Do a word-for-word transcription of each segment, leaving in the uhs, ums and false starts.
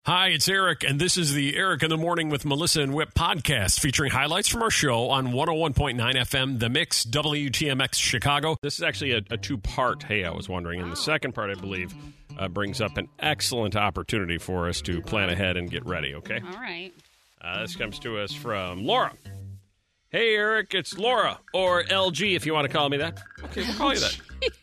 Hi, it's Eric, and this is the Eric in the Morning with Melissa and Whip podcast featuring highlights from our show on one oh one point nine F M, The Mix, W T M X Chicago. This is actually a, a two-part, hey, I was wondering, and the second part, I believe, uh, brings up an excellent opportunity for us to plan ahead and get ready, okay? All right. Uh, this comes to us from Laura. Hey, Eric, it's Laura, or L G if you want to call me that. Okay, we'll call you that.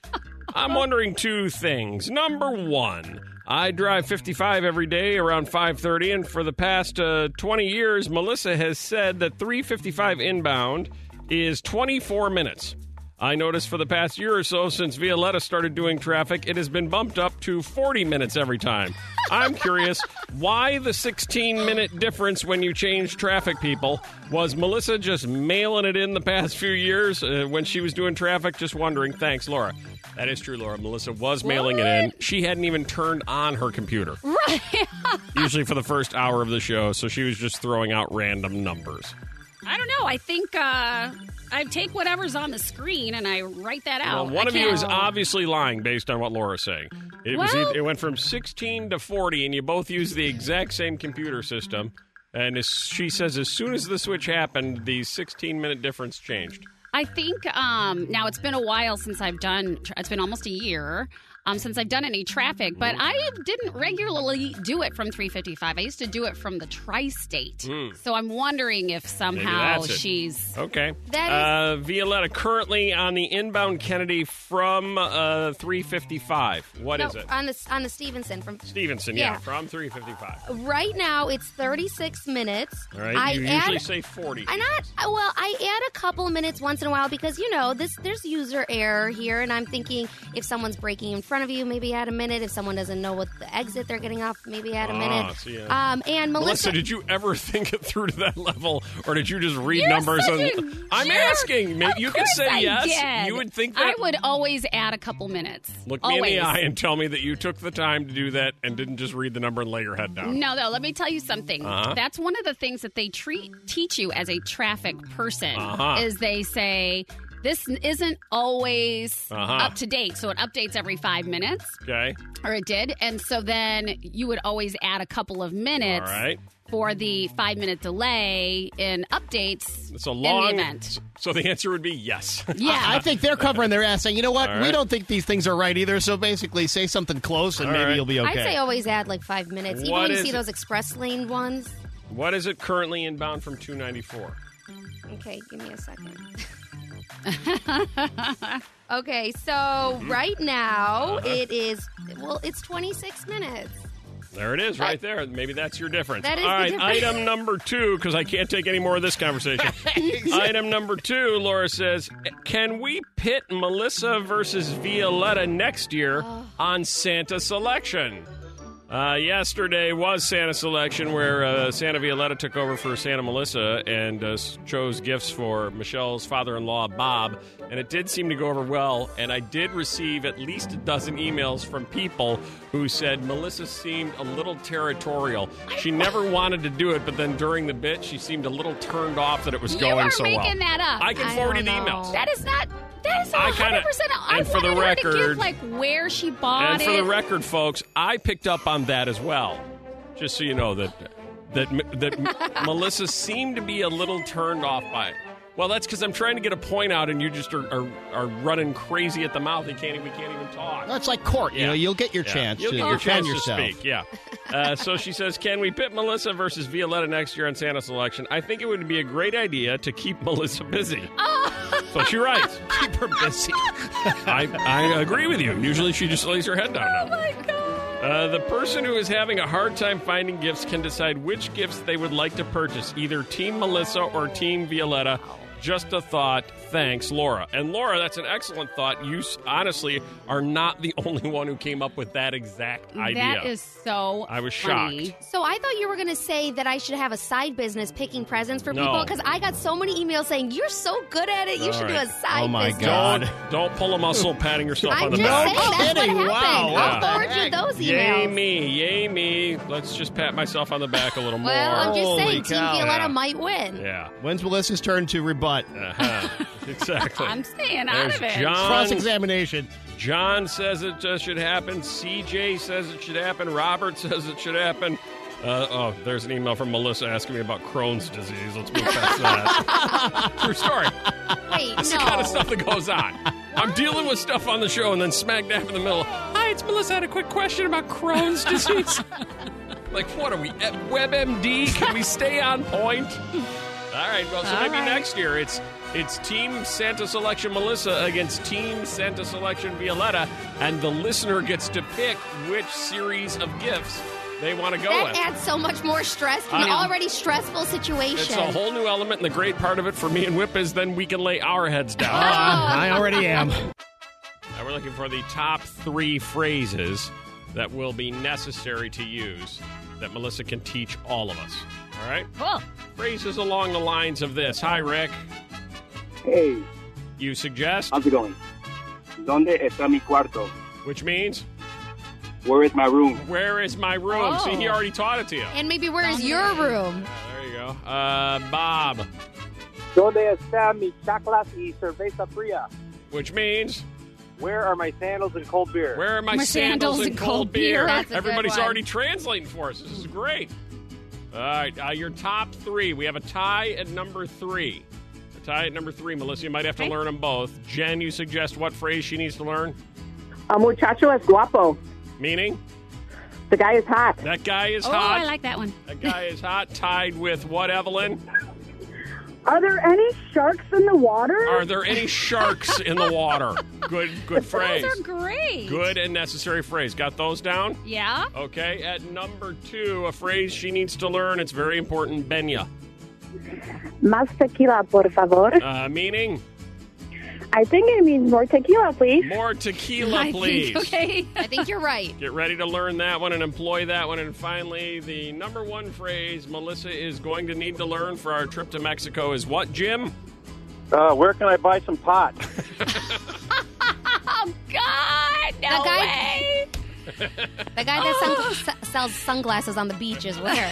I'm wondering two things. Number one, I drive fifty-five every day around five thirty, and for the past uh, twenty years, Melissa has said that three fifty-five inbound is twenty-four minutes. I noticed for the past year or so, since Violetta started doing traffic, it has been bumped up to forty minutes every time. I'm curious, why the sixteen-minute difference when you change traffic, people? Was Melissa just mailing it in the past few years uh, when she was doing traffic? Just wondering. Thanks, Laura. That is true, Laura. Melissa was mailing what? it in. She hadn't even turned on her computer. Right. Usually for the first hour of the show, so she was just throwing out random numbers. I don't know. I think uh, I take whatever's on the screen and I write that out. Well, one I of you can't- is obviously lying based on what Laura's saying. It, was, Well- it went from sixteen to forty, and you both use the exact same computer system. And as she says as soon as the switch happened, the sixteen-minute difference changed. I think um, now it's been a while since I've done, it's been almost a year um, since I've done any traffic, but I didn't regularly do it from three fifty-five. I used to do it from the tri-state. Mm. So I'm wondering if somehow that's it. she's... Okay. That uh, Violetta currently on the inbound Kennedy from uh, three fifty-five. What no, is it? on the on the Stevenson from Stevenson, yeah, yeah. from three fifty-five. right now. It's thirty-six minutes. All right, I you add, usually say forty. I not well. I add a couple of minutes once in a while because you know this. There's user error here, and I'm thinking if someone's braking in front of you, maybe add a minute. If someone doesn't know what the exit they're getting off, maybe add a Ah, minute. see, yeah. Um, and Melissa, Melissa, did you ever think it through to that level, or did you just read You're numbers? such And a I'm jerk. asking. Maybe Of you could course say I yes. did. You would think that. I would always add a couple minutes. Look me always. in the eye and tell me that you took the time to do that and didn't just read the number and lay your head down. No, no, let me tell you something. Uh-huh. That's one of the things that they treat, teach you as a traffic person Uh-huh. is they say this isn't always Uh-huh. up to date. So it updates every five minutes, Okay. or it did. And so then you would always add a couple of minutes All right. for the five-minute delay in updates It's a long. in the event. So the answer would be yes. Yeah. I think they're covering their ass saying, you know what, All we right. don't think these things are right either, so basically say something close and All maybe right. you'll be okay. I'd say always add like five minutes, even What when you is see it? those express lane ones. What is it currently inbound from two ninety-four? Okay, give me a second. Okay, so right now Uh-huh. it is well, it's twenty-six minutes. There it is, right there. Maybe that's your difference. That is All the right, difference. item number two, because I can't take any more of this conversation. Item number two, Laura says, can we pit Melissa versus Violetta next year Oh. on Santa Selection? Uh, yesterday was Santa Selection, where uh, Santa Violetta took over for Santa Melissa and uh, chose gifts for Michelle's father-in-law, Bob. And it did seem to go over well. And I did receive at least a dozen emails from people who said Melissa seemed a little territorial. She never wanted to do it, but then during the bit, she seemed a little turned off that it was You going are so well. making that up. I can I forward you the don't know. emails. That is not. That is I one kinda- hundred percent. I and for the wanted her to record- give like where she bought And it. for the record, folks, I picked up on that as well. Just so you know that that that Melissa seemed to be a little turned off by it. Well, that's because I'm trying to get a point out, and you just are, are, are running crazy at the mouth. You can't, we can't even talk. That's like court. You Yeah. know, you'll get your Yeah. chance You'll to get your defend chance yourself. to speak. Yeah. Uh, so she says, "Can we pit Melissa versus Violetta next year on Santa Selection? I think it would be a great idea to keep Melissa busy." So she writes. Keep her busy. I, I agree with you. Usually she just lays her head down now. Oh my god. Uh, the person who is having a hard time finding gifts can decide which gifts they would like to purchase, either Team Melissa or Team Violetta. Just a thought. Thanks, Laura. And Laura, that's an excellent thought. You s- honestly are not the only one who came up with that exact idea. That is so I was funny. shocked. So I thought you were going to say that I should have a side business picking presents for No. people because I got so many emails saying you're so good at it. You All should right. do a side Oh, my business. God. Don't, don't pull a muscle patting yourself I'm on the just back. saying that's kidding. what happened. Wow. I'll Yeah. forward you those Yay emails. me, yay me. Let's just pat myself on the back a little more. Well, I'm just Holy saying Team cow. Violetta Yeah. might win. Yeah, When's Melissa's turn to rebut? uh-huh. Exactly. I'm staying out There's of it. John. Cross-examination. John says it uh, should happen. C J says it should happen. Robert says it should happen. Uh, oh, there's an email from Melissa asking me about Crohn's disease. Let's move past that. True story. Wait, That's no. the kind of stuff that goes on. I'm dealing with stuff on the show, and then smack dab in the middle. Hi, it's Melissa. I had a quick question about Crohn's disease. Like, what are we, at WebMD? Can we stay on point? All right, well, so All maybe right. next year it's it's Team Santa Selection Melissa against Team Santa Selection Violetta, and the listener gets to pick which series of gifts they want to go That with. adds so much more stress to I an know. already stressful situation. It's a whole new element, and the great part of it for me and Whip is then we can lay our heads down. Ah, I already am. Now we're looking for the top three phrases that will be necessary to use that Melissa can teach all of us. All right? Cool. Phrases along the lines of this. Hi, Rick. Hey, You suggest, how's it going? ¿Dónde está mi cuarto? which means, Where is my room? where is my room? Oh. See, he already taught it to you. And maybe where is Down your there. room? Yeah, there you go. Uh, Bob, ¿Dónde está mi chaclas y cerveza fría? which means, Where are my sandals and cold beer? where are my, My sandals, and cold beer? That's a good Everybody's one. already translating for us. This is great. All right, uh, your top three. We have a tie at number three. A tie at number three. Melissa, you might have to Okay. learn them both. Jen, you suggest what phrase she needs to learn? A muchacho es guapo. Meaning, The guy is hot. that guy is Oh, hot. I like that one. That guy is hot. Tied with what, Evelyn? Are there any sharks in the water? Are there any sharks in the water? Good, good phrase. Those are great. Good and necessary phrase. Got those down? Yeah. Okay. At number two, a phrase she needs to learn. It's very important. Benya. Más tequila, por favor. Uh, meaning, I think it means more tequila, please. more tequila, I please. think, okay. I think you're right. Get ready to learn that one and employ that one. And finally, the number one phrase Melissa is going to need to learn for our trip to Mexico is what, Jim? Uh, where can I buy some pot? Oh, God. No The guy- way. The guy that sun- s- sells sunglasses on the beach is where.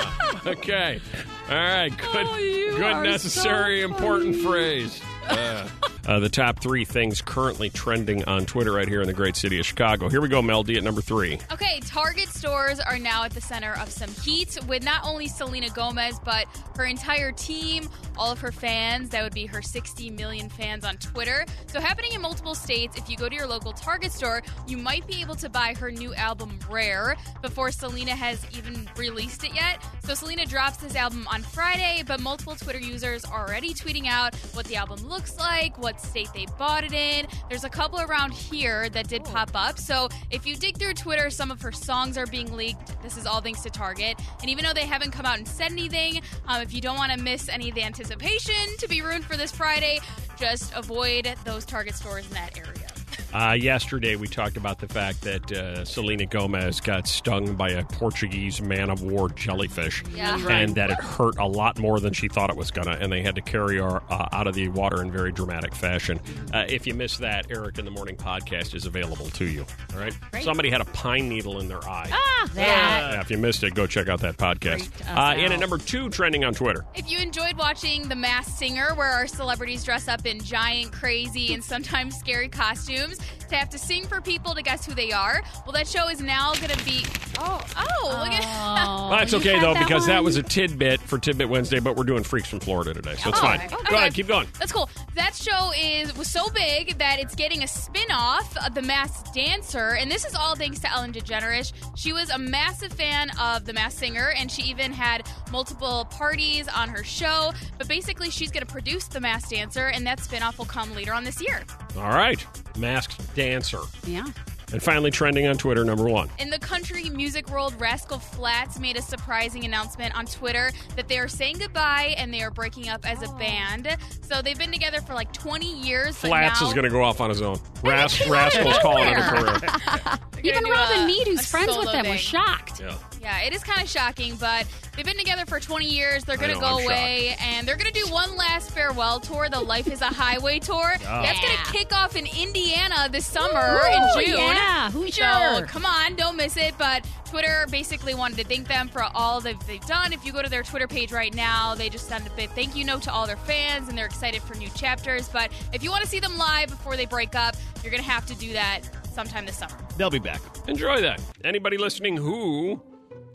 Okay. All right. Good, Oh, you good, are necessary, so important phrase. Uh, uh, the top three things currently trending on Twitter right here in the great city of Chicago. Here we go, Mel D, at number three. Okay, Target stores are now at the center of some heat with not only Selena Gomez, but her entire team, all of her fans. That would be her sixty million fans on Twitter. So, happening in multiple states, if you go to your local Target store, you might be able to buy her new album, Rare, before Selena has even released it yet. So, Selena drops this album on Friday, but multiple Twitter users are already tweeting out what the album looks like, what state they bought it in. There's a couple around here that did pop up. So if you dig through Twitter, some of her songs are being leaked. This is all thanks to Target. And even though they haven't come out and said anything, um, if you don't want to miss any of the anticipation to be ruined for this Friday, just avoid those Target stores in that area. Uh, yesterday, we talked about the fact that uh, Selena Gomez got stung by a Portuguese man-of-war jellyfish, Yeah. and that it hurt a lot more than she thought it was going to, and they had to carry her uh, out of the water in very dramatic fashion. Uh, if you missed that, Eric in the Morning podcast is available to you. All right? Great. Somebody had a pine needle in their eye. Ah, that. Yeah, if you missed it, go check out that podcast. Freaked us Uh, and out. at number two, trending on Twitter. If you enjoyed watching The Masked Singer, where our celebrities dress up in giant, crazy, and sometimes scary costumes to have to sing for people to guess who they are, well, that show is now going to be... Oh, oh, look at... Oh, Well, that's you okay, had though, because that one? was a tidbit for Tidbit Wednesday, but we're doing Freaks from Florida today, so it's Oh, fine. okay. Go Okay. ahead, keep going. That's cool. That show is was so big that it's getting a spin-off of The Masked Dancer, and this is all thanks to Ellen DeGeneres. She was a massive fan of The Masked Singer, and she even had multiple parties on her show. But basically, she's going to produce The Masked Dancer, and that spin-off will come later on this year. All right, Masked Dancer. Yeah. And finally, trending on Twitter, number one. In the country music world, Rascal Flatts made a surprising announcement on Twitter that they are saying goodbye and they are breaking up as a band. So they've been together for like twenty years. but Flats now is going to go off on his own. Ras- Rascal's calling it a career. they're Even gonna do Robin a- Mead, a who's friends with solo them, thing. was shocked. Yeah. Yeah, it is kind of shocking, but they've been together for twenty years. They're I going to know, go I'm away, and they're going to do one last farewell tour, the Life is a Highway tour. That's going Yeah. to kick off in Indiana this summer Ooh, in June. yeah, who's So your- come on, don't miss it. But Twitter basically wanted to thank them for all that they've done. If you go to their Twitter page right now, they just sent a big thank you note to all their fans, and they're excited for new chapters. But if you want to see them live before they break up, you're going to have to do that sometime this summer. They'll be back. Enjoy that. Anybody listening who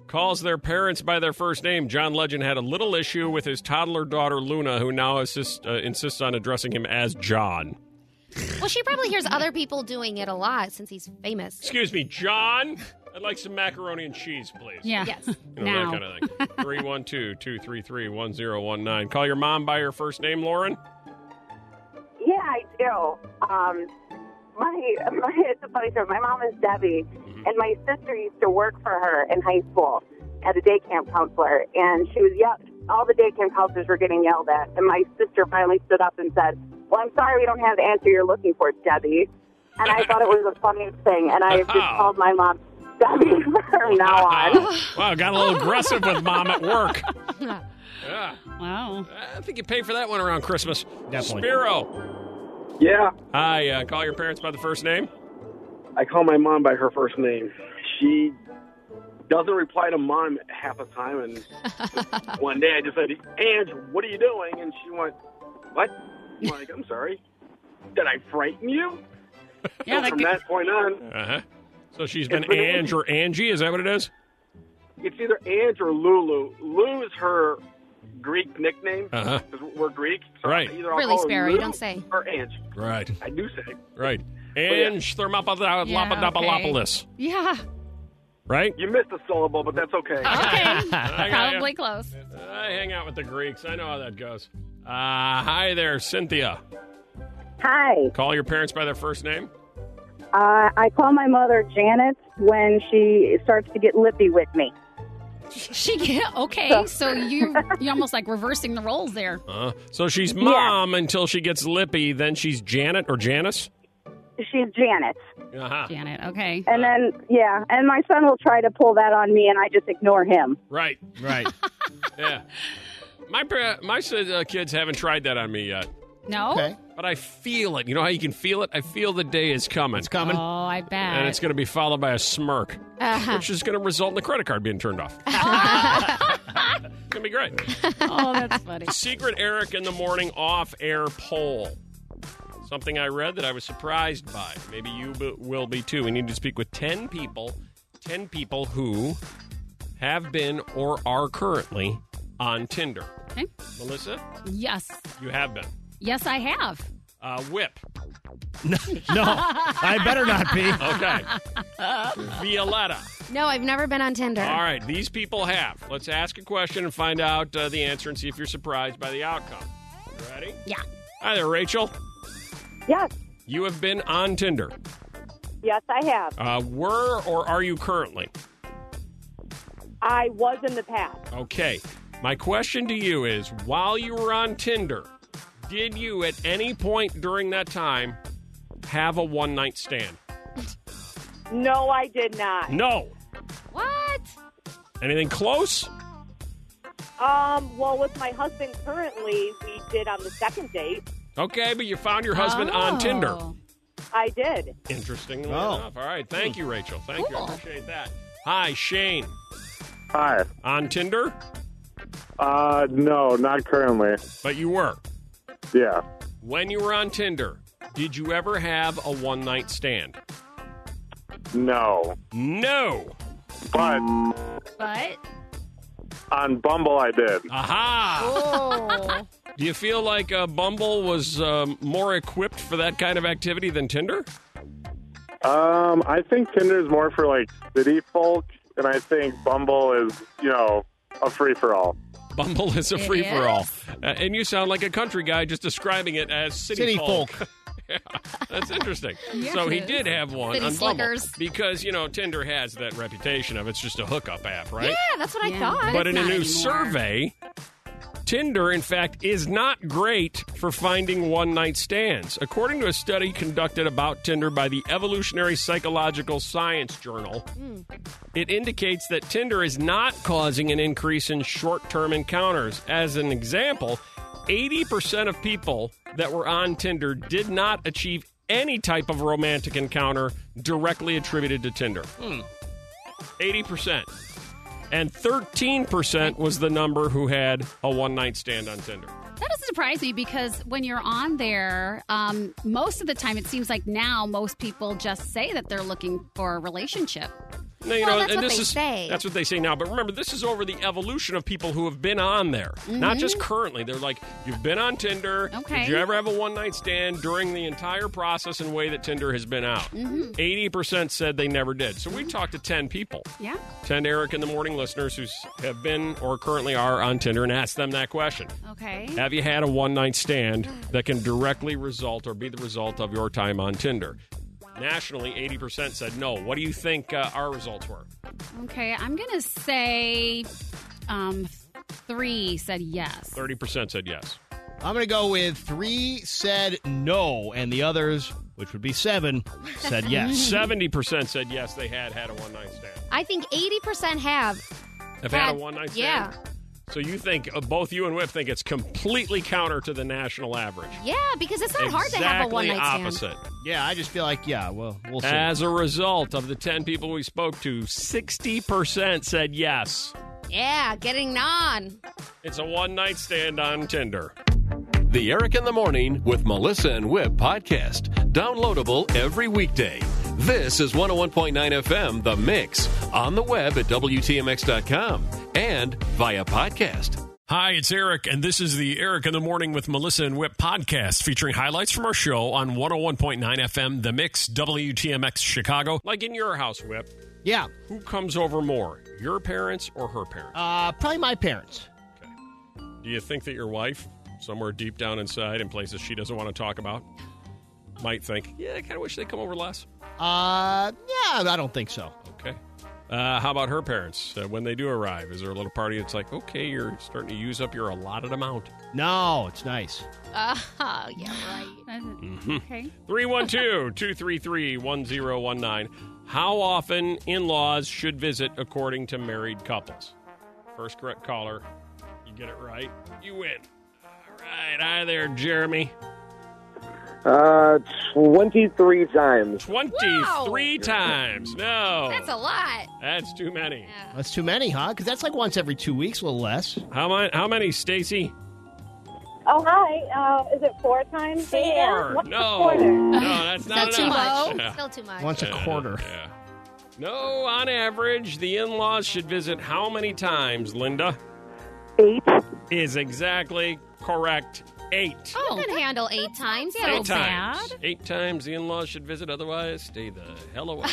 calls their parents by their first name. John Legend had a little issue with his toddler daughter, Luna, who now assist, uh, insists on addressing him as John. Well, she probably hears other people doing it a lot since he's famous. Excuse me, John? I'd like some macaroni and cheese, please. Yeah. Yes. You know, Now. that kind of thing. three one two, two three three, one zero one nine. Call your mom by her first name, Lauren? Yeah, I do. Um, my, my, it's a funny story. My mom is Debbie, Mm-hmm. and my sister used to work for her in high school as a day camp counselor, and she was yelled. All the day camp counselors were getting yelled at, and my sister finally stood up and said, "Well, I'm sorry, we don't have the answer you're looking for, Debbie." And I thought it was the funniest thing, and I just called my mom Debbie from now on. Wow, got a little aggressive with mom at work. Yeah. Wow. I think you pay for that one around Christmas. Definitely. Spiro. Yeah, Hi, uh, call your parents by the first name. I call my mom by her first name. She doesn't reply to mom half the time, and one day I just said, "Ange, what are you doing?" And she went, "What?" I'm like, "I'm sorry. Did I frighten you?" Yeah, So that from could- that point on, Uh-huh. So she's been It's been- Ange or Angie, is that what it is? it's either Ange or Lulu. Lou is her Greek nickname Uh-huh. because we're Greek. So Right. Either I'll Really, call her Sparrow, you Lou don't say. Or Ange. Right. I do say. Right. Oh, yeah. Ange Thermopylapolis, Yeah, Yeah. right? You missed a syllable, but that's okay. Okay. I got Probably ya. close. I hang out with the Greeks. I know how that goes. Uh, hi there, Cynthia. Hi. Call your parents by their first name. Uh, I call my mother Janet when she starts to get lippy with me. She get okay. So you you almost like reversing the roles there. Uh, so she's mom until she gets lippy. Then she's Janet or Janice. She's Janet. Uh-huh. Janet. Okay. And then, yeah, and my son will try to pull that on me, and I just ignore him. Right. Right. Yeah. My pa- my uh, kids haven't tried that on me yet, No. Okay. but I feel it. You know how you can feel it? I feel the day is coming. It's coming. Oh, I bet. And it's going to be followed by a smirk, Uh-huh. which is going to result in the credit card being turned off. It's going to be great. Oh, that's funny. Secret Eric in the Morning off-air poll. Something I read that I was surprised by. Maybe you b- will be too. We need to speak with ten people, ten people who have been or are currently on Tinder. Okay. Melissa, Yes. you have been. Yes, I have. Uh, Whip. No, I better not be. Okay. Violetta. No, I've never been on Tinder. All right, these people have. Let's ask a question and find out uh, the answer and see if you're surprised by the outcome. Ready? Yeah. Hi there, Rachel. Yes, You have been on Tinder. yes, I have. Uh, were or are you currently? I was in the past. Okay. My question to you is, while you were on Tinder, did you at any point during that time have a one-night stand? No, I did not. No. What? Anything close? Um, well, with my husband currently, we did on the second date. Okay, but you found your husband Oh. on Tinder. I did. Interestingly Oh. enough. All right. Thank you, Rachel. Thank you. I Cool. appreciate that. Hi, Shane. Hi. On Tinder? Uh, no, not currently. But you were. Yeah. When you were on Tinder, did you ever have a one-night stand? No. No. But But on Bumble, I did. Aha. Oh. Do you feel like uh, Bumble was um, more equipped for that kind of activity than Tinder? Um, I think Tinder's more for like city folk, and I think Bumble is, you know, a free for all. Bumble is a It free for all, is. uh, and you sound like a country guy just describing it as city, City folk. folk. Yeah, that's interesting. Yeah, so he it is. did have one City on Bumble slickers. because you know Tinder has that reputation of it's just a hookup app, right? Yeah, that's what I Yeah. thought. But in a not new anymore. survey, Tinder, in fact, is not great for finding one-night stands. According to a study conducted about Tinder by the Evolutionary Psychological Science Journal, it indicates that Tinder is not causing an increase in short-term encounters. As an example, eighty percent of people that were on Tinder did not achieve any type of romantic encounter directly attributed to Tinder. eighty percent. And thirteen percent was the number who had a one-night stand on Tinder. that doesn't surprise me because when you're on there, um, most of the time it seems like now most people just say that they're looking for a relationship. No, you Well, know, that's and what this they is say. that's what they say now. But remember, this is over the evolution of people who have been on there, Mm-hmm. not just currently. They're like, you've been on Tinder. Okay. Did you ever have a one night stand during the entire process and way that Tinder has been out? Mm-hmm. Eighty percent said they never did. So we talked to ten people, Yeah. ten Eric in the Morning listeners who have been or currently are on Tinder, and asked them that question: Okay. have you had a one night stand that can directly result or be the result of your time on Tinder? Nationally, eighty percent said no. What do you think uh, our results were? Okay. I'm going to say um, three said yes. thirty percent said yes. I'm going to go with three said no, and the others, which would be seven, said yes. seventy percent said yes, they had had a one night stand. I think eighty percent have. Have had, Had- a one night stand? yeah. So you think, uh, both you and Whip think it's completely counter to the national average. Yeah, because it's not hard to have a Exactly one night stand. opposite. Yeah, I just feel like, yeah, well, we'll see. As a result of the ten people we spoke to, sixty percent said yes. Yeah, getting on. It's a one night stand on Tinder. The Eric in the Morning with Melissa and Whip podcast. Downloadable every weekday. This is one oh one point nine F M, The Mix, on the web at W T M X dot com and via podcast. Hi, it's Eric, and this is the Eric in the Morning with Melissa and Whip podcast featuring highlights from our show on one oh one point nine F M, The Mix, W T M X Chicago. Like in your house, Whip, Yeah, who comes over more, your parents or her parents? uh, probably my parents. Do you think that your wife, somewhere deep down inside in places she doesn't want to talk about, might think, yeah, I kind of wish they'd come over less? Uh, yeah, I don't think so. Okay. Uh, how about her parents? Uh, when they do arrive, is there a little party that's like, okay, you're starting to use up your allotted amount? No, it's nice. Oh, yeah, right. Mm-hmm. Okay. three one two, two three three, one zero one nine. How often in-laws should visit according to married couples? First correct caller, you get it right, you win. All right, hi there, Jeremy. Uh, twenty-three times. twenty-three Wow. times. No. That's a lot. That's too many. Yeah. That's too many, huh? Because that's like once every two weeks, a little less. How, mi- how many, Stacy? Oh, hi. Uh, is it four times a year? Four. What's No. the quarter? No, that's Is not that too enough. much? Yeah. Still too much. Once a Yeah, quarter. Yeah. No, on average, the in-laws should visit how many times, Linda? Eight. Is exactly correct. Eight. You can handle eight times. Yeah. Eight so times. bad. Eight times the in-laws should visit, otherwise stay the hell away.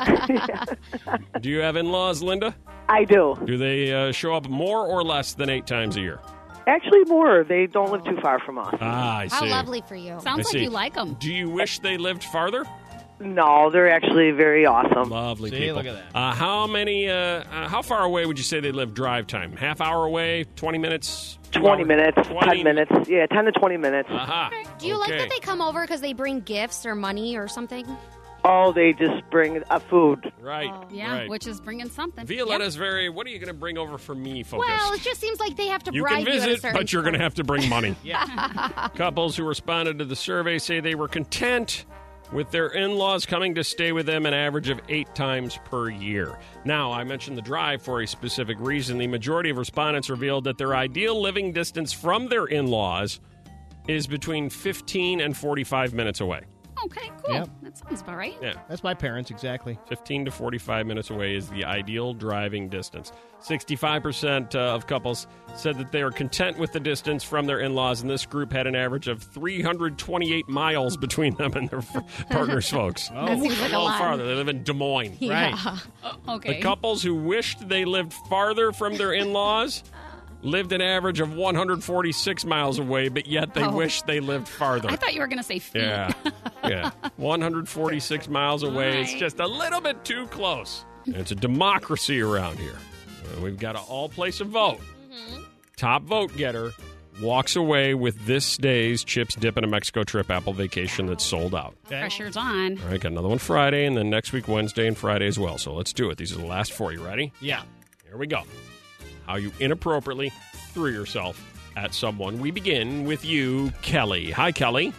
Do you have in-laws, Linda? I do. Do they uh, show up more or less than eight times a year? Actually, more. They don't live too far from us. Ah, I see. How lovely for you. I Sounds like see. you like them. Do you wish they lived farther? No, they're actually very awesome. Lovely See, people. look at that. Uh, how many? Uh, uh, how far away would you say they live drive time? Half hour away? Twenty minutes? Two twenty hours? minutes, twenty? ten minutes. Yeah, ten to twenty minutes. Aha. Do you like Okay. that they come over because they bring gifts or money or something? Oh, they just bring a food. Right. Oh. Yeah, Right. which is bringing something. Violetta's very. What are you going to bring over for me? Focused. Well, it just seems like they have to you bribe can you at a visit, certain but you're going to point. have to bring money. Yeah. Couples who responded to the survey say they were content with their in-laws coming to stay with them an average of eight times per year. Now, I mentioned the drive for a specific reason. The majority of respondents revealed that their ideal living distance from their in-laws is between fifteen and forty-five minutes away. Okay, cool. Yep. That sounds about right. Yeah. That's my parents, exactly. fifteen to forty-five minutes away is the ideal driving distance. sixty-five percent uh, of couples said that they are content with the distance from their in-laws, and this group had an average of three hundred twenty-eight miles between them and their f- partners' folks. Oh. That seems like a little lot. farther. They live in Des Moines. Right. Okay. The couples who wished they lived farther from their in-laws lived an average of one hundred forty-six miles away, but yet they Oh. wish they lived farther. I thought you were going to say feet. Yeah, yeah. one hundred forty-six miles away. It's Right. just a little bit too close. And it's a democracy around here. Uh, we've got to all place a vote. Top vote getter walks away with this day's Chips Dip and a Mexico trip Apple vacation that's sold out. Okay. Pressure's on. All right, got another one Friday, and then next week Wednesday and Friday as well. So let's do it. These are the last four. You ready? Yeah. Here we go. How you inappropriately threw yourself at someone. We begin with you, Kelly. Hi, Kelly.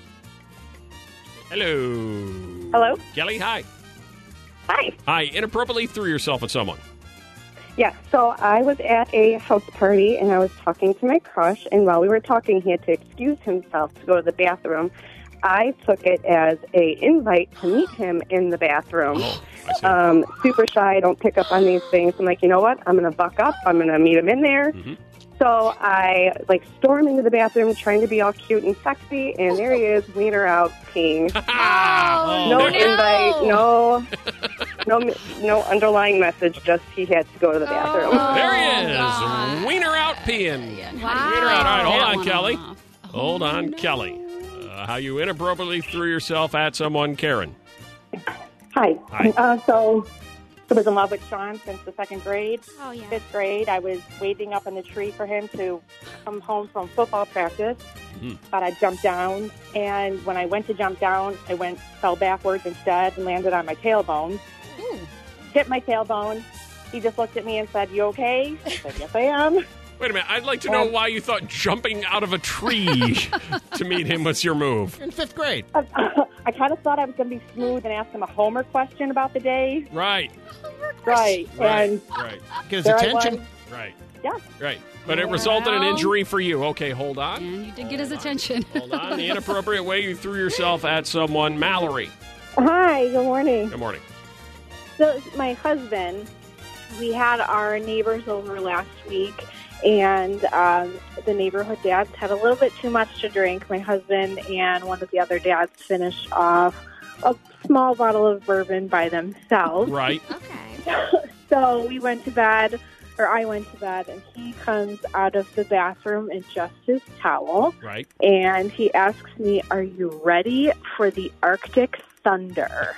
Hello. Hello? Kelly, hi. Hi. Hi, inappropriately threw yourself at someone. Yeah, so I was at a house party and I was talking to my crush, and while we were talking, he had to excuse himself to go to the bathroom. I took it as a invite to meet him in the bathroom. Um, super shy, I don't pick up on these things. I'm like, you know what? I'm going to buck up. I'm going to meet him in there. Mm-hmm. So I, like, storm into the bathroom trying to be all cute and sexy, and there he is, wiener out, peeing. Oh, no no. invite, no, no no underlying message, just he had to go to the bathroom. Oh, There he is. God. Wiener out peeing. Wow. Wiener out. All right, hold That on, one Kelly. off. Hold on, Kelly. Uh, how you inappropriately threw yourself at someone, Karen. Hi. Hi. Uh, so I was in love with Sean since the second grade. Oh, yeah. Fifth grade, I was waiting up in the tree for him to come home from football practice. Mhm. But I jumped down, and when I went to jump down, I went fell backwards instead and landed on my tailbone. Ooh. Hit my tailbone. He just looked at me and said, "You okay?" I said, "Yes, I am." Wait a minute. I'd like to know Um, why you thought jumping out of a tree to meet him was your move. In fifth grade. I, I kind of thought I was going to be smooth and ask him a homework question about the day. Right. Right. Right. And Right. Get his there I attention. was. Right. Yeah. Right. But it resulted in Well. injury for you. Okay, hold on. And you did get his attention. Hold on. The inappropriate way you threw yourself at someone, Mallory. Hi, good morning. Good morning. So, my husband, we had our neighbors over last week, and um, the neighborhood dads had a little bit too much to drink. My husband and one of the other dads finished off a small bottle of bourbon by themselves. Right. Okay. So, we went to bed, or I went to bed, and he comes out of the bathroom in just his towel, Right. and he asks me, "Are you ready for the Arctic Thunder?"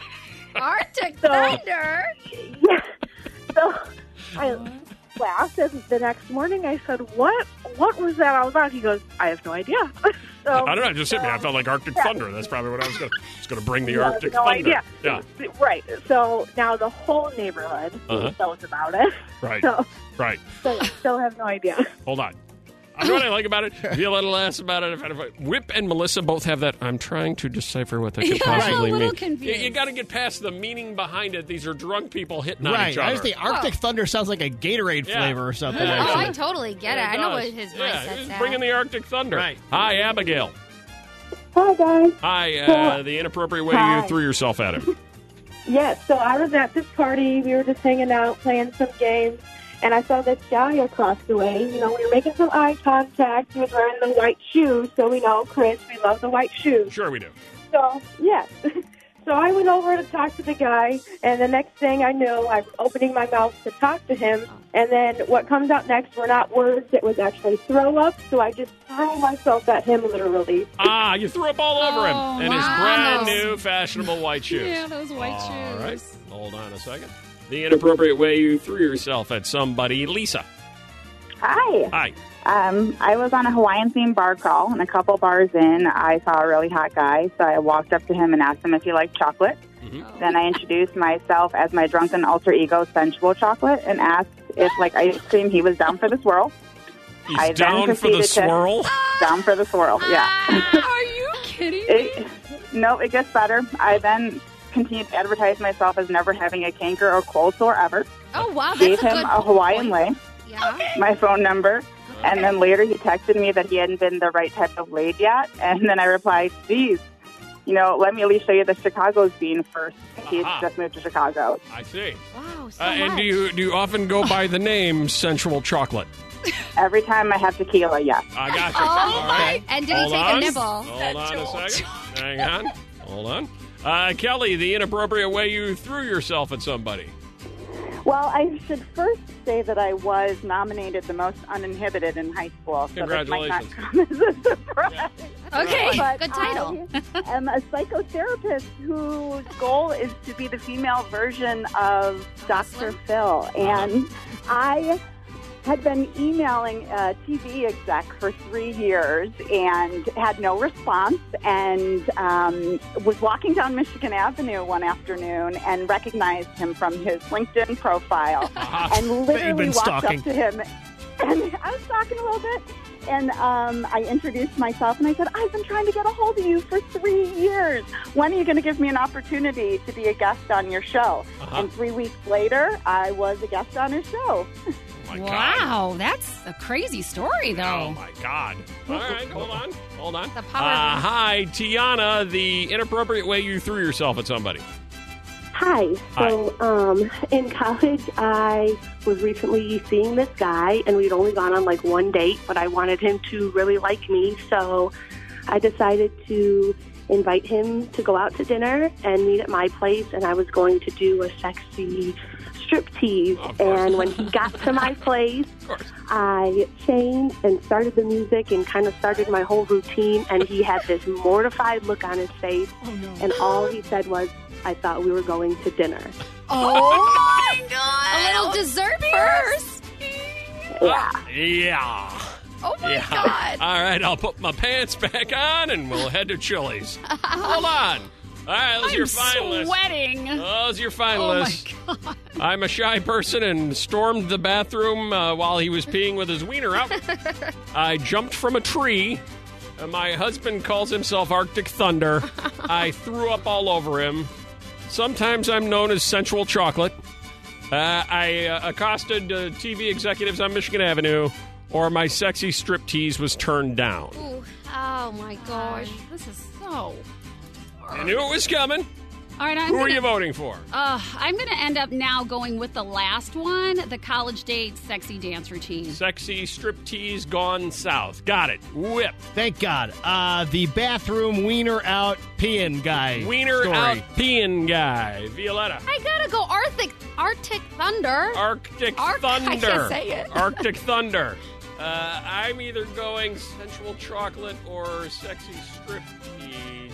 Arctic So- Thunder. Yeah. So I laughed, and the next morning I said, "What? What was that all about?" He goes, "I have no idea." So, I don't know. It just hit me. I felt like Arctic Yeah. Thunder. That's probably what I was going to going to bring the Yeah, Arctic no Thunder. idea. Yeah. Right. So now the whole neighborhood Uh-huh. knows about it. Right. So, Right. so still have no idea. Hold on. I know what I like about it. Be a little less about it. If I- Whip and Melissa both have that. I'm trying to decipher what that could Yeah, I'm a possibly little mean. confused. You, got to get past the meaning behind it. These are drunk people hitting on Right. each other. I just think Arctic Thunder sounds like a Gatorade Yeah. flavor or something. Yeah, Oh, actually. I totally get Yeah, it. I know what does. his voice Yeah, says. he's that. bringing the Arctic Thunder. Right. Hi, Abigail. Hi, guys. Hi, uh, the inappropriate way Hi. you threw yourself at him. Yes, so I was at this party. We were just hanging out, playing some games, and I saw this guy across the way. You know, we were making some eye contact. He was wearing the white shoes, so we know, Chris, we love the white shoes. Sure we do. So, yes. So I went over to talk to the guy, and the next thing I knew, I was opening my mouth to talk to him, and then what comes out next were not words, it was actually throw up, so I just threw myself at him literally. Ah, you threw up all over him. Oh, And his wow. brand new fashionable white shoes. Yeah, those white All shoes. right. Hold on a second. The inappropriate way you threw yourself at somebody, Lisa. Hi. Hi. Um, I was on a Hawaiian-themed bar crawl, and a couple bars in, I saw a really hot guy, so I walked up to him and asked him if he liked chocolate. Mm-hmm. Then I introduced myself as my drunken alter ego, Sensual Chocolate, and asked if, like ice cream, he was down for the swirl. He's I then down for the proceeded to- swirl? Down for the swirl, yeah. Are you kidding me? It, no, it gets better. I then continued to advertise myself as never having a canker or cold sore ever. Oh, wow. That's Gave a him good a Hawaiian lei, Yeah. my phone number, and then later he texted me that he hadn't been the right type of laid yet. And then I replied, geez, you know, let me at least show you the Chicago scene first. He's Aha. just moved to Chicago. I see. Wow, so Uh, and much. do you do you often go by the name Sensual Chocolate? Every time I have tequila, yes. I got you. Oh, All right. and did Hold he take on. a nibble? Hold on a second. Hang on. Hold on. Uh, Kelly, the inappropriate way you threw yourself at somebody. Well, I should first say that I was nominated the most uninhibited in high school. So this might not Congratulations. come as a surprise. Okay, But good title. I am a psychotherapist whose goal is to be the female version of Doctor Phil. And I had been emailing a T V exec for three years and had no response, and um, was walking down Michigan Avenue one afternoon and recognized him from his LinkedIn profile Uh-huh. and literally been walked stalking. up to him. And I was talking a little bit, and um, I introduced myself, and I said, I've been trying to get a hold of you for three years. When are you going to give me an opportunity to be a guest on your show? Uh-huh. And three weeks later, I was a guest on his show. My my God. Wow, that's a crazy story, though. Oh, my God. All right, hold on. Hold on. The power Uh, of- hi, Tiana, the inappropriate way you threw yourself at somebody. Hi. So, um, in college, I was recently seeing this guy, and we'd only gone on like one date, but I wanted him to really like me, so I decided to invite him to go out to dinner and meet at my place, and I was going to do a sexy striptease. And when he got to my place, I changed and started the music and kind of started my whole routine, and he had this mortified look on his face, and all he said was, I thought we were going to dinner. Oh, my God. A little dessert first. Yeah. Yeah. Oh, my yeah. God. All right, I'll put my pants back on, and we'll head to Chili's. Hold on. All right, those are I'm your finalists. sweating. Those are your Oh, my finalists. God. I'm a shy person and stormed the bathroom uh, while he was peeing with his wiener out. I jumped from a tree. Uh, my husband calls himself Arctic Thunder. I threw up all over him. Sometimes I'm known as Sensual Chocolate. Uh, I uh, accosted uh, T V executives on Michigan Avenue, or my sexy striptease was turned down. Ooh. Oh, my gosh. This is so... I knew it was coming. All right, I'm Who gonna, are you voting for? Uh, I'm going to end up now going with the last one, the college date sexy dance routine. Sexy striptease gone south. Got it. Whip. Thank God. Uh, the bathroom wiener out peeing guy. Wiener story. out peeing guy. Violetta. I gotta go Arctic, Arctic Thunder. Arctic Arc- I Thunder. can't say it. Arctic Thunder. Uh, I'm either going sensual chocolate or sexy striptease.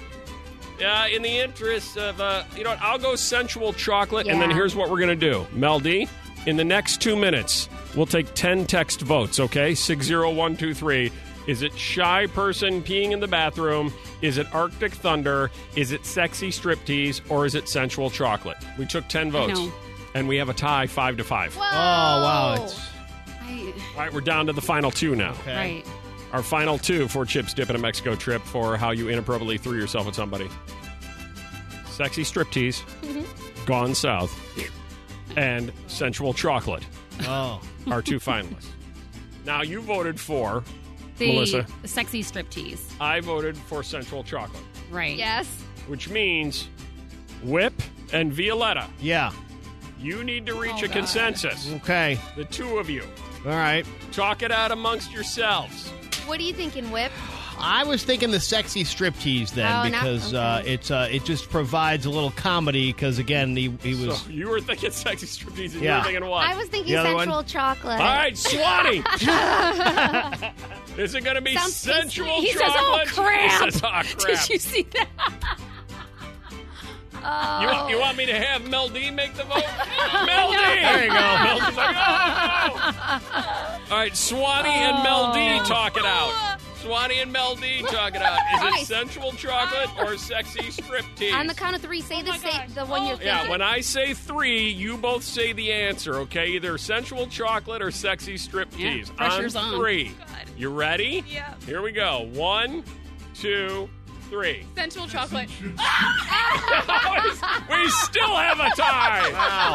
Uh, in the interest of, uh, you know what, I'll go sensual chocolate, and then Yeah. here's what we're going to do. Mel D, in the next two minutes, we'll take ten text votes, okay? six zero one two three. Is it shy person peeing in the bathroom? Is it Arctic Thunder? Is it sexy striptease? Or is it sensual chocolate? We took ten votes, know. and we have a tie five to five. Whoa. Oh, wow. It's, I, All right, we're down to the final two now. okay. right. Our final two for Chip's Dip in a Mexico trip for how you inappropriately threw yourself at somebody. Sexy striptease, gone south, and sensual chocolate Oh. are two finalists. Now, you voted for, The Melissa. sexy striptease. I voted for sensual chocolate, Right. Yes. which means Whip and Violetta, Yeah. you need to reach Oh, a God. consensus. Okay. The two of you. All right. Talk it out amongst yourselves. What are you thinking, Whip? I was thinking the sexy striptease then Oh, not- because okay. uh, it's uh, it just provides a little comedy because again he he was So you were thinking sexy striptease, and you Yeah. were thinking what? I was thinking The other one? sensual chocolate. All right, Swatty. Is it going to be Sounds sensual He says, chocolate? "Oh, crap." He says, "Oh, crap." Did you see that? Oh. You want, you want me to have Mel D make the vote? Mel D! There you go. Mel D's like, oh, no. All right, Swanee and Mel D talk it out. Swanee and Mel D talk it out. Is it Guys. sensual chocolate or sexy striptease? On the count of three, say the same, the one you're thinking. Yeah, when I say three, you both say the answer, okay? Either sensual chocolate or sexy striptease. Yeah, pressure's on. three. You ready? Yeah. Here we go. One, two, three. Sensual chocolate. We still have a tie.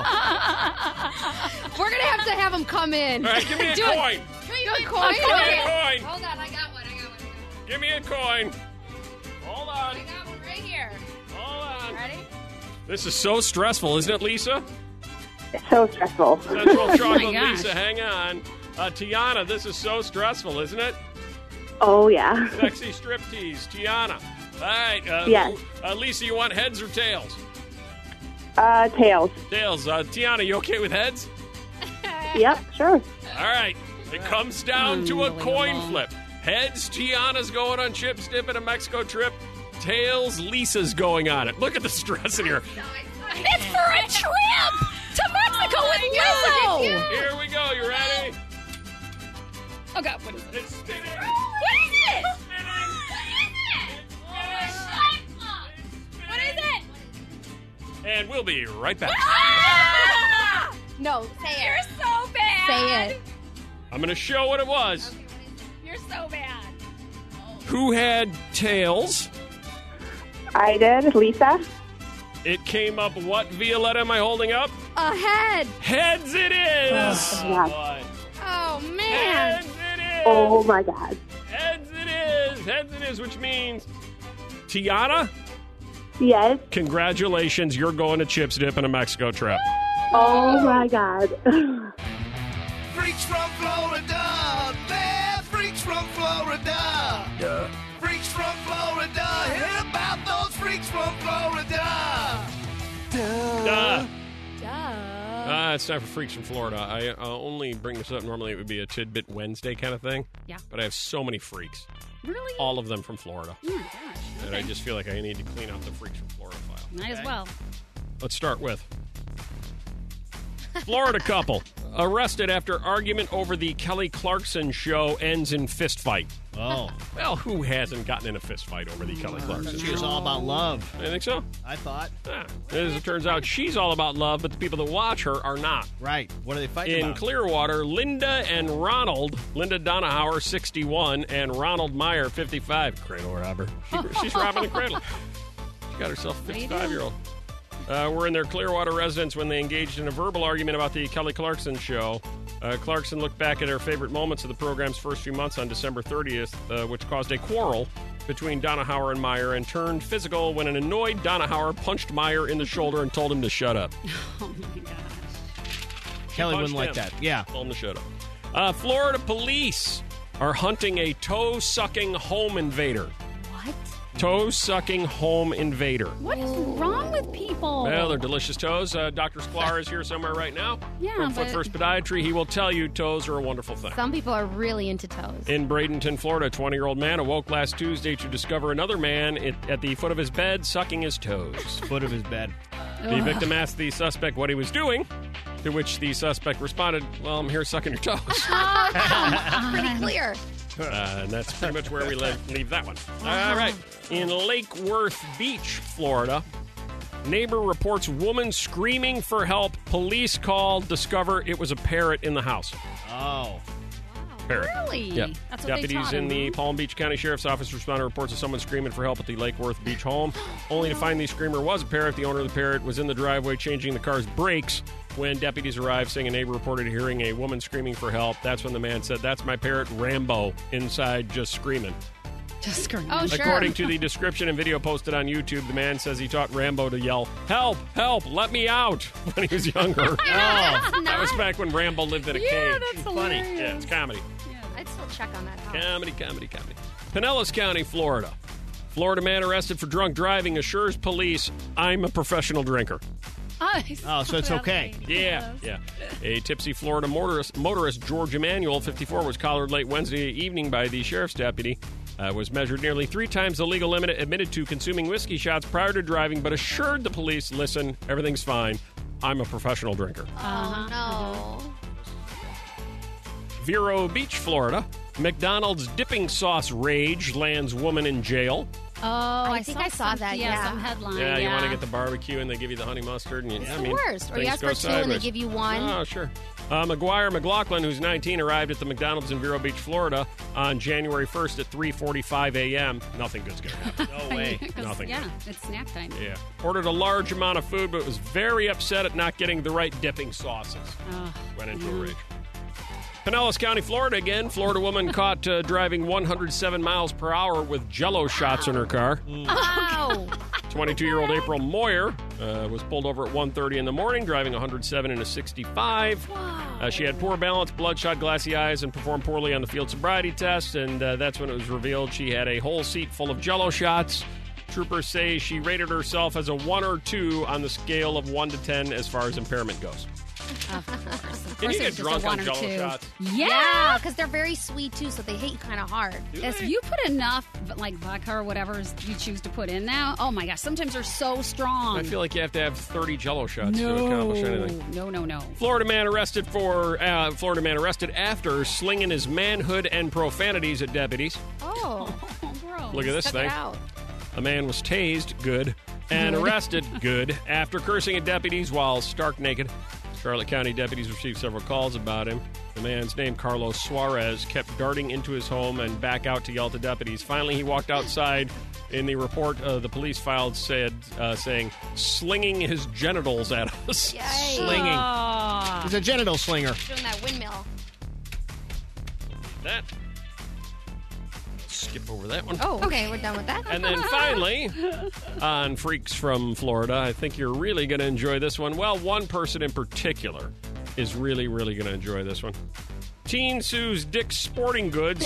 We're gonna have to have him come in. All right, give me a Do coin. it. Good coin. Give me Okay. a coin. Hold on, I got one. I got one. Give me a coin. Hold on. I got one right here. Hold on. Ready? This is so stressful, isn't it, Lisa? It's so stressful. Sensual chocolate, Oh gosh. Lisa, hang on. Uh, Tiana, this is so stressful, isn't it? Oh, yeah. Sexy striptease, Tiana. All right. Uh, Yes. uh, Lisa, you want heads or tails? Uh, tails. Tails. Uh, Tiana, you okay with heads? Yep, sure. All right. It comes down to a coin Unbelievable. flip. Heads, Tiana's going on Chip's Dip in a Mexico trip. Tails, Lisa's going on it. Look at the stress in here. It's for a trip to Mexico with Lizzo. Here we go. You ready? Oh God, what is it? It's spinning. What is it? What is it? And we'll be right back. No, say it. You're so bad. Say it. I'm going to show what it was. You're so bad. Who had tails? I did. Lisa? It came up what, Violetta, am I holding up? A head. Heads it is! Yeah. is. Oh, my God. Heads it is. Heads it is, which means, Tiana, Yes. congratulations. You're going to Chips Dip in a Mexico trip. Oh, my God. Freaks from Florida. They're freaks from Florida. Duh. Freaks from Florida. Hear about those freaks from Florida. Duh. Duh. Uh, it's time for Freaks from Florida. I uh, only bring this up. Normally it would be a Tidbit Wednesday kind of thing. Yeah. But I have so many freaks. Really? All of them from Florida. Oh, my gosh. And Okay. I just feel like I need to clean out the Freaks from Florida file. Might as well. Let's start with Florida couple arrested after argument over the Kelly Clarkson show ends in fist fight. Oh. Well, who hasn't gotten in a fist fight over the Kelly Clarkson She show? is all about love. I think so. I thought. Yeah. As it turns out, she's all about love, but the people that watch her are not. Right. What are they fighting In about? Clearwater, Linda and Ronald, Linda Donahauer, sixty-one, and Ronald Meyer, fifty-five. Cradle robber. She, she's robbing a cradle. She got herself a fifty-five-year-old. Uh, were in their Clearwater residence when they engaged in a verbal argument about the Kelly Clarkson show. Uh, Clarkson looked back at her favorite moments of the program's first few months on December thirtieth, uh, which caused a quarrel between Donahauer and Meyer and turned physical when an annoyed Donahauer punched Meyer in the shoulder and told him to shut up. Oh, my gosh. Kelly wouldn't like him. that. Yeah. Told him to shut up. Uh, Florida police are hunting a toe-sucking home invader. What? Toe-sucking home invader. What is wrong with people? Well, they're delicious toes. Uh, Doctor Sklar is here somewhere right now. Yeah, From Foot but- First Podiatry. He will tell you toes are a wonderful thing. Some people are really into toes. In Bradenton, Florida, a twenty-year-old man awoke last Tuesday to discover another man at, at the foot of his bed sucking his toes. Foot of his bed. The Ugh. victim asked the suspect what he was doing, to which the suspect responded, well, I'm here sucking your toes. Pretty clear. Uh, and that's pretty much where we le- leave that one. All right. In Lake Worth Beach, Florida, neighbor reports woman screaming for help. Police call, discover it was a parrot in the house. Oh. Parrot. Really? Yep. That's what they Deputies taught in him, the huh? Palm Beach County Sheriff's Office responded to reports of someone screaming for help at the Lake Worth Beach home, only to find the screamer was a parrot. The owner of the parrot was in the driveway changing the car's brakes when deputies arrived, saying a neighbor reported hearing a woman screaming for help. That's when the man said, that's my parrot Rambo inside just screaming. Just screaming. Oh, sure. According to the description and video posted on YouTube, the man says he taught Rambo to yell, help, help, let me out, when he was younger. That's That was not- back when Rambo lived in a Yeah, cage. that's Funny. hilarious. Yeah, it's comedy. I'd still check on that house. Comedy, comedy, comedy. Pinellas County, Florida. Florida man arrested for drunk driving assures police, I'm a professional drinker. Oh, so it's okay. Yeah, yeah. A tipsy Florida motorist, motorist George Emanuel, fifty-four, was collared late Wednesday evening by the sheriff's deputy. Uh, was measured nearly three times the legal limit, admitted to consuming whiskey shots prior to driving, but assured the police, listen, everything's fine. I'm a professional drinker. Oh, no. Vero Beach, Florida. McDonald's dipping sauce rage lands woman in jail. Oh, I, think saw I saw some- that, Yeah, yeah. some headline. Yeah, you yeah. want to get the barbecue and they give you the honey mustard. And you, It's I the mean, worst. Or you things ask go for two and they sideways. give you one. Oh, sure. Uh, McGuire McLaughlin, who's nineteen, arrived at the McDonald's in Vero Beach, Florida on January first at three forty-five a.m. Nothing good's going to happen. No way. 'Cause, Nothing Yeah, good. it's snack time. Yeah. Ordered a large amount of food, but was very upset at not getting the right dipping sauces. Oh, Went into a yeah. rage. Pinellas County, Florida again. Florida woman caught uh, driving one hundred seven miles per hour with Jell-O shots in her car. Oh. twenty-two-year-old April Moyer uh, was pulled over at one thirty in the morning, driving one hundred seven in a sixty-five. Uh, she had poor balance, bloodshot, glassy eyes, and performed poorly on the field sobriety test, and uh, that's when it was revealed she had a whole seat full of Jell-O shots. Troopers say she rated herself as a one or two on the scale of one to ten as far as impairment goes. Of course. Of Can course you it was get just a drunk on one or Jell-O two. shots? Yeah. because they're very sweet too, so they hit you kind of hard. If you put enough, like vodka or whatever you choose to put in now, oh my gosh, sometimes they're so strong. I feel like you have to have thirty Jell-O shots no. to accomplish anything. No, no, no. Florida man arrested for uh, Florida man arrested after slinging his manhood and profanities at deputies. Oh, gross. Look at this Check thing. it out. A man was tased, good, and Good. arrested, good, after cursing at deputies while stark naked. Charlotte County deputies received several calls about him. The man's name, Carlos Suarez, kept darting into his home and back out to yell to deputies. Finally, he walked outside. In the report, uh, the police filed said, uh, saying, slinging his genitals at us. Yay. Slinging. Oh. He's a genital slinger. Doing that windmill. That skip over that one. Oh, okay, we're done with that. And then finally, on Freaks from Florida, I think you're really going to enjoy this one. Well, one person in particular is really, really going to enjoy this one. Teen sues Dick's Sporting Goods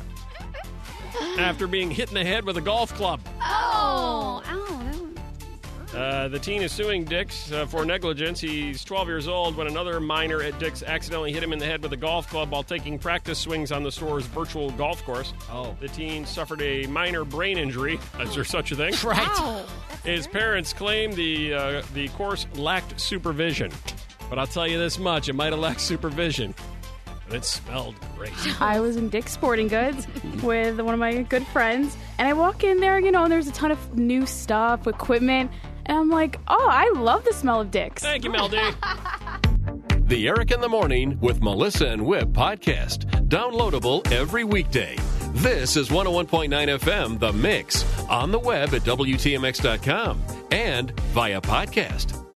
after being hit in the head with a golf club. Oh, ow. Uh, the teen is suing Dick's uh, for negligence. He's twelve years old when another minor at Dick's accidentally hit him in the head with a golf club while taking practice swings on the store's virtual golf course. Oh. The teen suffered a minor brain injury. Is there such a thing? Right. Wow. His parents claim the uh, the course lacked supervision. But I'll tell you this much, it might have lacked supervision. But it smelled great. I was in Dick's Sporting Goods with one of my good friends, and I walk in there, you know, and there's a ton of new stuff, equipment, and I'm like, oh, I love the smell of Dick's. Thank you, Mel D. The Eric in the Morning with Melissa and Whip podcast. Downloadable every weekday. This is one oh one point nine F M, The Mix, on the web at W T M X dot com and via podcast.